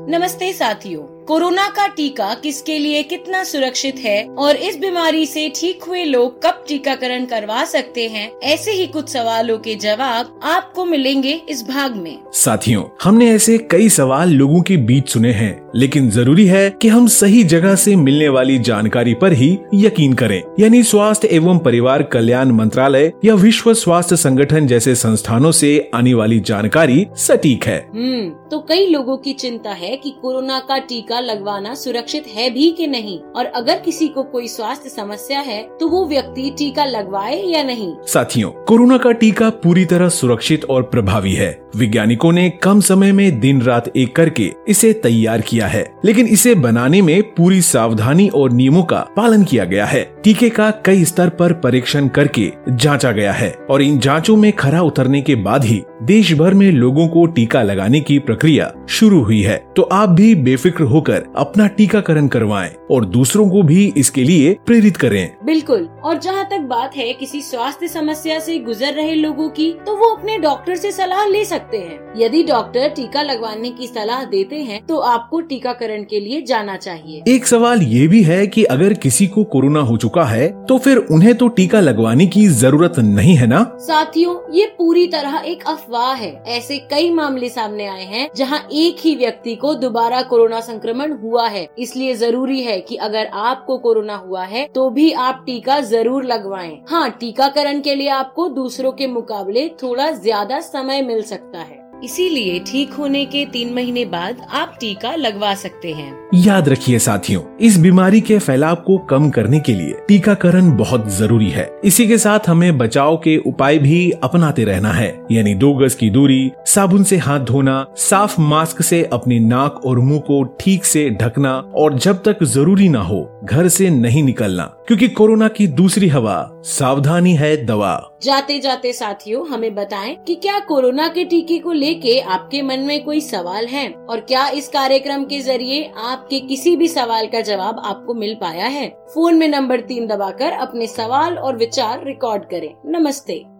नमस्ते साथियों, कोरोना का टीका किसके लिए कितना सुरक्षित है और इस बीमारी से ठीक हुए लोग कब टीकाकरण करवा सकते हैं, ऐसे ही कुछ सवालों के जवाब आपको मिलेंगे इस भाग में। साथियों, हमने ऐसे कई सवाल लोगों के बीच सुने हैं, लेकिन जरूरी है कि हम सही जगह से मिलने वाली जानकारी पर ही यकीन करें। यानी स्वास्थ्य एवं परिवार कल्याण मंत्रालय या विश्व स्वास्थ्य संगठन जैसे संस्थानों से आने वाली जानकारी सटीक है। तो कई लोगों की चिंता है कि कोरोना का टीका लगवाना सुरक्षित है भी कि नहीं, और अगर किसी को कोई स्वास्थ्य समस्या है तो वो व्यक्ति टीका लगवाए या नहीं। साथियों, कोरोना का टीका पूरी तरह सुरक्षित और प्रभावी है। वैज्ञानिकों ने कम समय में दिन रात एक करके इसे तैयार किया है, लेकिन इसे बनाने में पूरी सावधानी और नियमों का पालन किया गया है। टीके का कई स्तर पर परीक्षण करके जांचा गया है और इन जांचों में खरा उतरने के बाद ही देश भर में लोगों को टीका लगाने की प्रक्रिया शुरू हुई है। तो आप भी बेफिक्र होकर अपना टीकाकरण करवाएं और दूसरों को भी इसके लिए प्रेरित करें। बिल्कुल। और जहाँ तक बात है किसी स्वास्थ्य समस्या से गुजर रहे लोगों की, तो वो अपने डॉक्टर से सलाह ले सकते हैं। यदि डॉक्टर टीका लगवाने की सलाह देते हैं तो आपको टीकाकरण के लिए जाना चाहिए। एक सवाल ये भी है कि अगर किसी को कोरोना हो चुका है तो फिर उन्हें तो टीका लगवाने की जरूरत नहीं है ना? साथियों, ये पूरी तरह एक अफवाह है। ऐसे कई मामले सामने आए हैं जहां एक ही व्यक्ति को दोबारा कोरोना संक्रमण हुआ है। इसलिए जरूरी है कि अगर आपको कोरोना हुआ है तो भी आप टीका जरूर लगवाएं। हाँ, टीकाकरण के लिए आपको दूसरों के मुकाबले थोड़ा ज्यादा समय मिल सकता है, इसीलिए ठीक होने के 3 महीने बाद आप टीका लगवा सकते हैं। याद रखिए साथियों, इस बीमारी के फैलाव को कम करने के लिए टीकाकरण बहुत जरूरी है। इसी के साथ हमें बचाव के उपाय भी अपनाते रहना है, यानी 2 गज की दूरी, साबुन से हाथ धोना, साफ मास्क से अपनी नाक और मुंह को ठीक से ढकना और जब तक जरूरी ना हो घर से नहीं निकलना, क्योंकि कोरोना की दूसरी हवा सावधानी है दवा। जाते जाते साथियों, हमें बताएं कि क्या कोरोना के टीके को लेके आपके मन में कोई सवाल है और क्या इस कार्यक्रम के जरिए आपके किसी भी सवाल का जवाब आपको मिल पाया है? फोन में नंबर 3 दबाकर अपने सवाल और विचार रिकॉर्ड करें। नमस्ते।